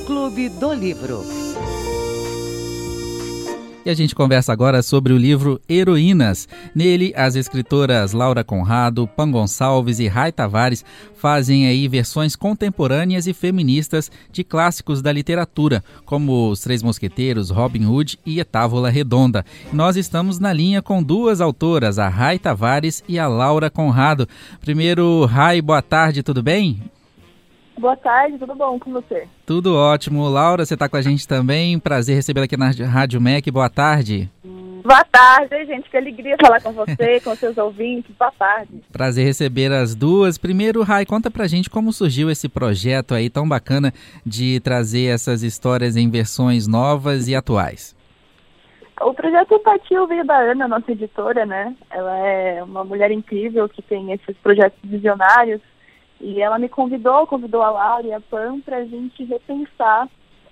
Clube do Livro. E a gente conversa agora sobre o livro Heroínas. Nele, as escritoras Laura Conrado, Pan Gonçalves e Rai Tavares fazem aí versões contemporâneas e feministas de clássicos da literatura, como Os Três Mosqueteiros, Robin Hood e A Távola Redonda. Nós estamos na linha com duas autoras, a Rai Tavares e a Laura Conrado. Primeiro, Rai, boa tarde, tudo bem? Boa tarde, tudo bom com você? Tudo ótimo. Laura, você está com a gente também. Prazer recebê-la aqui na Rádio MEC. Boa tarde. Boa tarde, gente. Que alegria falar com você, com seus ouvintes. Boa tarde. Prazer receber as duas. Primeiro, Rai, conta pra gente como surgiu esse projeto aí tão bacana de trazer essas histórias em versões novas e atuais. O projeto veio da Ana, nossa editora, né? Ela é uma mulher incrível que tem esses projetos visionários. E ela me convidou a Laura e a Pan para a gente repensar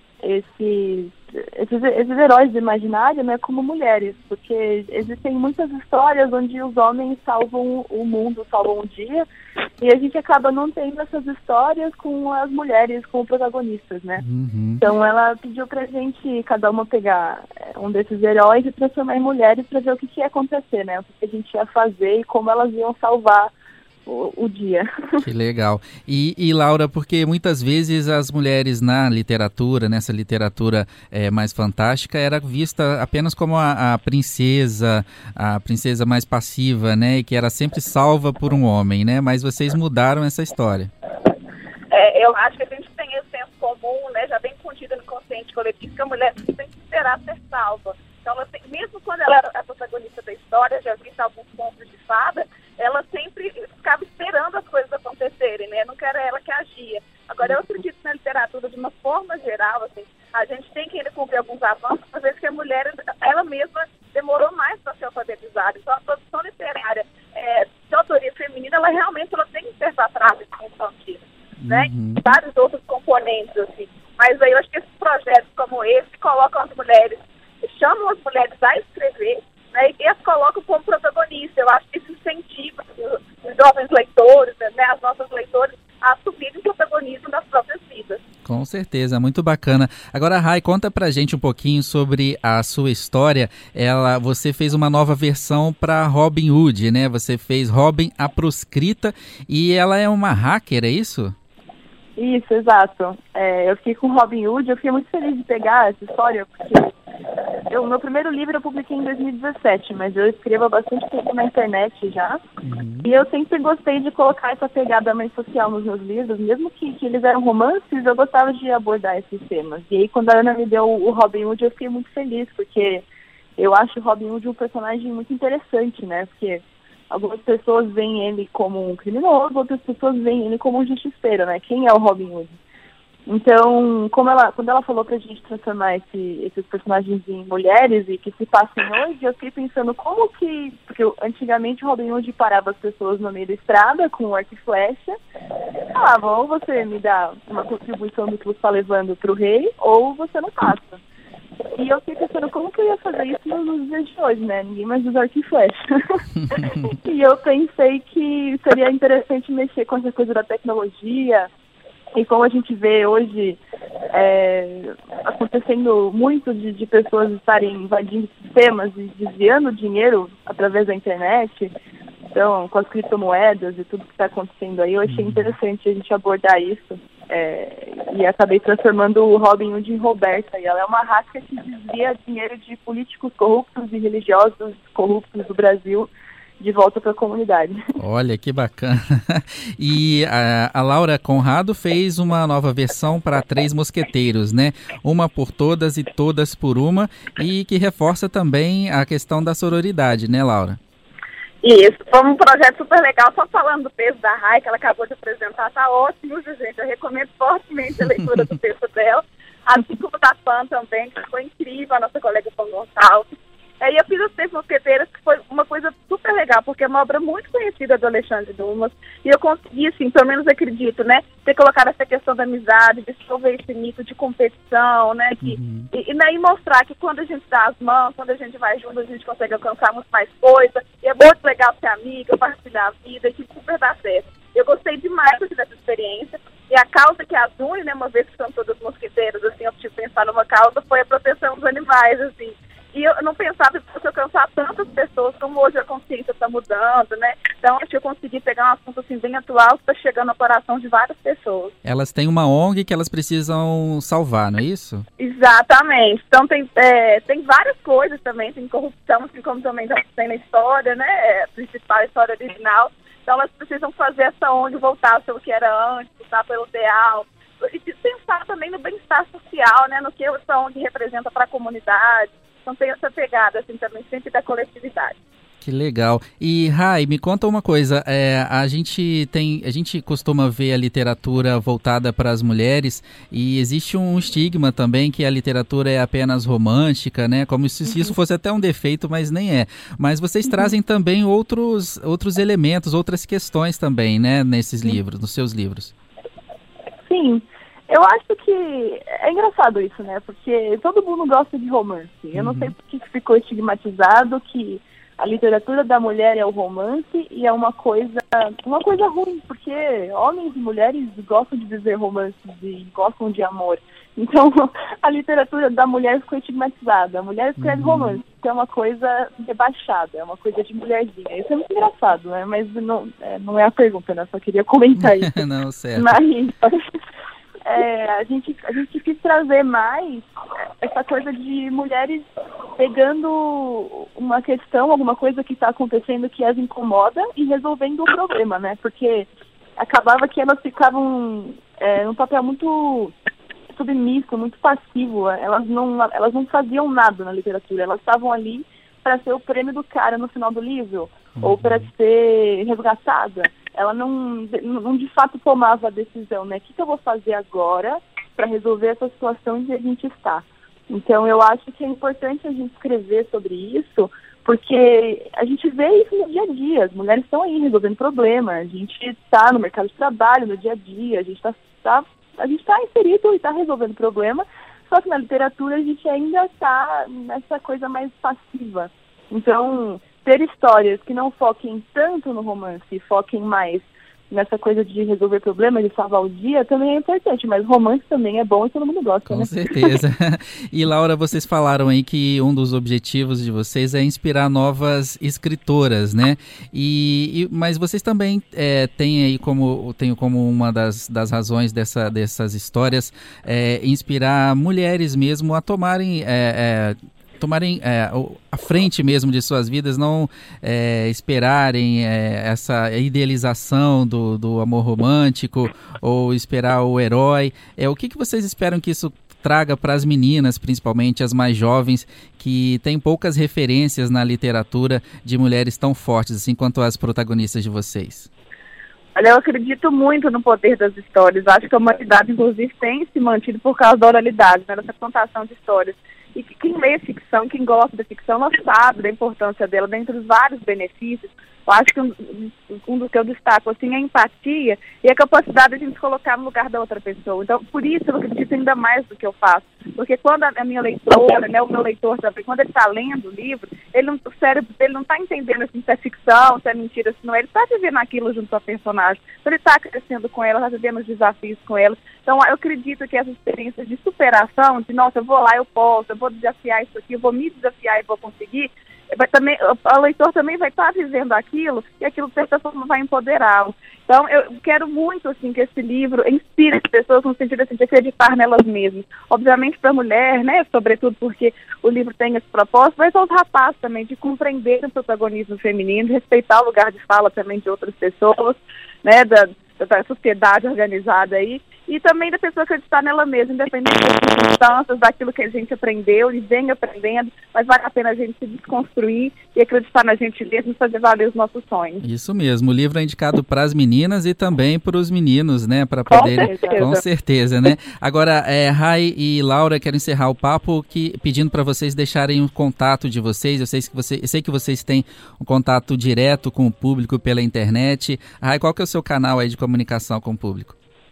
esses heróis do imaginário, né, como mulheres, porque existem muitas histórias onde os homens salvam o mundo, salvam o dia, e a gente acaba não tendo essas histórias com as mulheres como protagonistas, né? Uhum. Então ela pediu pra gente, cada uma pegar um desses heróis e transformar em mulheres para ver o que ia acontecer, né? O que a gente ia fazer e como elas iam salvar o dia. Que legal. E Laura, porque muitas vezes as mulheres na literatura, nessa literatura mais fantástica, era vista apenas como a princesa mais passiva, né? E que era sempre salva por um homem, né? Mas vocês mudaram essa história. Eu acho que a gente tem esse senso comum, né? Já bem contido no consciente coletivo, que a mulher tem que esperar ser salva. Então, mesmo quando ela era a protagonista da história, já vi alguns contos de fada, ela sempre ficava esperando as coisas acontecerem, né? Nunca era ela que agia. Agora, eu acredito na literatura de uma forma geral, assim, a gente tem que ainda cumprir alguns avanços, às vezes que a mulher, ela mesma, demorou mais para ser alfabetizada. Então, a produção literária de autoria feminina, ela realmente tem que ser para trás infantil, né? Vários outros componentes, assim. Mas aí eu acho que esses projetos como esse colocam as mulheres, chamam as mulheres a escrever, né, e as colocam como protagonistas. Eu acho que isso incentiva os jovens leitores, né, as nossas leitoras, a assumirem o protagonismo das próprias vidas. Com certeza, muito bacana. Agora, Rai, conta pra gente um pouquinho sobre a sua história. Você fez uma nova versão para Robin Hood, né? Você fez Robin a Proscrita e ela é uma hacker, é isso? Isso, exato. Eu fiquei com Robin Hood, eu fiquei muito feliz de pegar essa história, porque meu primeiro livro eu publiquei em 2017, mas eu escrevo há bastante tempo na internet já, e eu sempre gostei de colocar essa pegada mais social nos meus livros, mesmo que eles eram romances, eu gostava de abordar esses temas. E aí, quando a Ana me deu o Robin Hood, eu fiquei muito feliz, porque eu acho o Robin Hood um personagem muito interessante, né, porque algumas pessoas veem ele como um criminoso, outras pessoas veem ele como um justiceiro, né? Quem é o Robin Hood? Então, quando ela falou pra gente transformar esses personagens em mulheres e que se passem hoje, eu fiquei pensando porque antigamente o Robin Hood parava as pessoas no meio da estrada com um arco e flecha, falavam, ou você me dá uma contribuição do que você está levando pro rei, ou você não passa. E eu fiquei pensando, como que eu ia fazer isso nos dias de hoje, né? Ninguém mais usa arco e flecha. E eu pensei que seria interessante mexer com essa coisa da tecnologia. E como a gente vê hoje acontecendo muito de pessoas estarem invadindo sistemas e desviando dinheiro através da internet, então com as criptomoedas e tudo que está acontecendo aí, eu achei interessante a gente abordar isso. E acabei transformando o Robin Hood em Roberta, e ela é uma hacker que desvia dinheiro de políticos corruptos e religiosos corruptos do Brasil de volta para a comunidade. Olha, que bacana. E a Laura Conrado fez uma nova versão para Três Mosqueteiros, né? Uma por todas e todas por uma, e que reforça também a questão da sororidade, né, Laura? Isso, foi um projeto super legal. Só falando do texto da Rai, que ela acabou de apresentar, tá ótimo, gente. Eu recomendo fortemente a leitura do texto dela, assim como da Pan também, que foi incrível, a nossa colega Pan Gonçalves. Aí eu fiz Os Três Mosqueteiros, que foi uma coisa super legal, porque é uma obra muito conhecida do Alexandre Dumas, e eu consegui, assim, pelo menos acredito, né, ter colocado essa questão da amizade, de dissolver esse mito de competição, né, e mostrar que quando a gente dá as mãos, quando a gente vai junto, a gente consegue alcançar muito mais coisa, e é muito legal ser amiga, partilhar a vida, e que super dá certo. Eu gostei demais dessa experiência, e a causa que as une, né, uma vez que são todas mosqueteiras, causa foi a proteção dos animais, assim. E eu não pensava que fosse alcançar tantas pessoas como hoje a consciência está mudando, né? Então, acho que eu consegui pegar um assunto assim, bem atual que está chegando ao coração de várias pessoas. Elas têm uma ONG que elas precisam salvar, não é isso? Exatamente. Então, tem várias coisas também. Tem corrupção, assim como também já tem na história, né? A principal história original. Então, elas precisam fazer essa ONG voltar ao que era antes, lutar pelo ideal. E pensar também no bem-estar social, né? No que essa ONG representa para a comunidade. Então tem essa pegada, assim, também sempre da coletividade. Que legal. E, Rai, me conta uma coisa, a gente costuma ver a literatura voltada para as mulheres e existe um estigma também que a literatura é apenas romântica, né? Como se isso fosse até um defeito, mas nem é. Mas vocês trazem também outros elementos, outras questões também, né? Nesses livros, nos seus livros. Sim. Eu acho que é engraçado isso, né? Porque todo mundo gosta de romance. Eu não sei por que ficou estigmatizado que a literatura da mulher é o romance e é uma coisa ruim, porque homens e mulheres gostam de viver romances e gostam de amor. Então, a literatura da mulher ficou estigmatizada. A mulher escreve romance, que é uma coisa rebaixada, é uma coisa de mulherzinha. Isso é muito engraçado, né? Mas não é a pergunta, né? Só queria comentar isso. Não, certo. Mas a gente quis trazer mais essa coisa de mulheres pegando uma questão, alguma coisa que está acontecendo que as incomoda e resolvendo o problema, né? Porque acabava que elas ficavam num papel muito submisso, muito passivo. Elas não faziam nada na literatura, elas estavam ali para ser o prêmio do cara no final do livro, ou para ser resgatada. Ela não de fato tomava a decisão, né? O que eu vou fazer agora para resolver essa situação em que a gente está? Então, eu acho que é importante a gente escrever sobre isso, porque a gente vê isso no dia a dia. As mulheres estão aí resolvendo problemas, a gente está no mercado de trabalho, no dia a dia, a gente está inserido e está resolvendo problema, só que na literatura a gente ainda está nessa coisa mais passiva. Então, ter histórias que não foquem tanto no romance, foquem mais nessa coisa de resolver problemas, de salvar o dia, também é importante, mas romance também é bom e todo mundo gosta, né? Com né? certeza. E, Laura, vocês falaram aí que um dos objetivos de vocês é inspirar novas escritoras, né? Mas vocês também têm aí como uma das razões dessas histórias inspirar mulheres mesmo a tomarem a frente mesmo de suas vidas, não esperarem essa idealização do amor romântico ou esperar o herói. O que vocês esperam que isso traga para as meninas, principalmente as mais jovens, que têm poucas referências na literatura de mulheres tão fortes assim quanto as protagonistas de vocês? Olha, eu acredito muito no poder das histórias. Acho que a humanidade, inclusive, tem se mantido por causa da oralidade, né, dessa contação de histórias. E quem lê ficção, quem gosta da ficção, ela sabe da importância dela, dentre os vários benefícios. Eu acho que um dos que eu destaco assim, é a empatia e a capacidade de a gente se colocar no lugar da outra pessoa. Então, por isso eu acredito ainda mais do que eu faço. Porque quando a minha leitora, né, o meu leitor também, quando ele está lendo o livro, o cérebro dele não está entendendo assim, se é ficção, se é mentira, se não é. Ele está vivendo aquilo junto ao personagem. Então, ele está crescendo com ela, está vivendo os desafios com ela. Então, eu acredito que essas experiências de superação, de nossa, eu vou lá, eu posso, eu vou desafiar isso aqui, eu vou me desafiar e vou conseguir, o leitor também vai estar vivendo aquilo e aquilo, de certa forma, vai empoderá-lo. Então, eu quero muito, assim, que esse livro inspire as pessoas no sentido, assim, de acreditar nelas mesmas. Obviamente, para a mulher, né, sobretudo porque o livro tem esse propósito, mas aos rapazes também, de compreender o protagonismo feminino, de respeitar o lugar de fala também de outras pessoas, né, da sociedade organizada aí, e também da pessoa acreditar nela mesma, independente das circunstâncias, daquilo que a gente aprendeu e vem aprendendo, mas vale a pena a gente se desconstruir e acreditar na gente mesmo e fazer valer os nossos sonhos. Isso mesmo, o livro é indicado para as meninas e também para os meninos, né, para poderem... Com certeza, né? Agora, Rai e Laura, quero encerrar o papo pedindo para vocês deixarem o contato de vocês. Eu sei que vocês têm um contato direto com o público pela internet. Rai, qual que é o seu canal aí de comunicação com o público?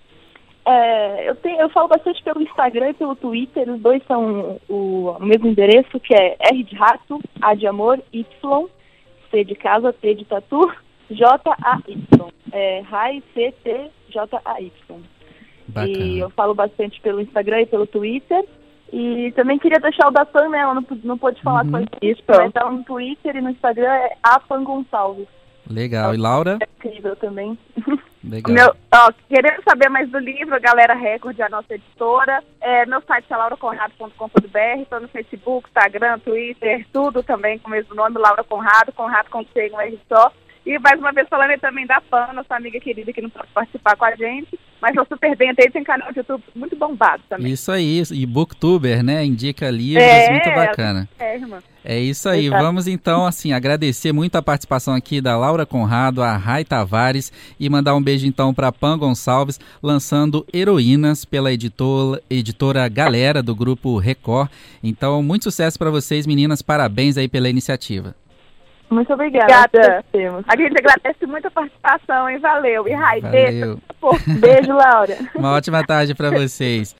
Eu falo bastante pelo Instagram e pelo Twitter, os dois são o mesmo endereço, que é R de rato, A de amor, Y, C de casa, T de tatu, J-A-Y. Rai, C-T-J-A-Y. Bacana. E eu falo bastante pelo Instagram e pelo Twitter. E também queria deixar o da Pan, né? Ela não pôde falar com a gente. Isso. Mas ela no Twitter e no Instagram é a Pan Gonçalves. Legal. E Laura? É incrível também. Legal. Querendo saber mais do livro, a Galera Record, a nossa editora, meu site é lauraconrado.com.br, estou no Facebook, Instagram, Twitter, tudo também com o mesmo nome, Laura Conrado, Conrado com C, um R só. E mais uma vez falando aí também da Pan, nossa amiga querida que não pode participar com a gente, mas estou super bem, tem canal de YouTube muito bombado também. Isso aí, e Booktuber, né? Indica livros, muito bacana. Irmã. É isso aí, vamos então assim agradecer muito a participação aqui da Laura Conrado, a Rai Tavares e mandar um beijo então para Pan Gonçalves, lançando Heroínas pela editora Galera do Grupo Record. Então, muito sucesso para vocês, meninas, parabéns aí pela iniciativa. Muito obrigada. A gente agradece muito a participação, hein? Valeu. E Rai, Valeu. Beijo, Laura. Uma ótima tarde para vocês.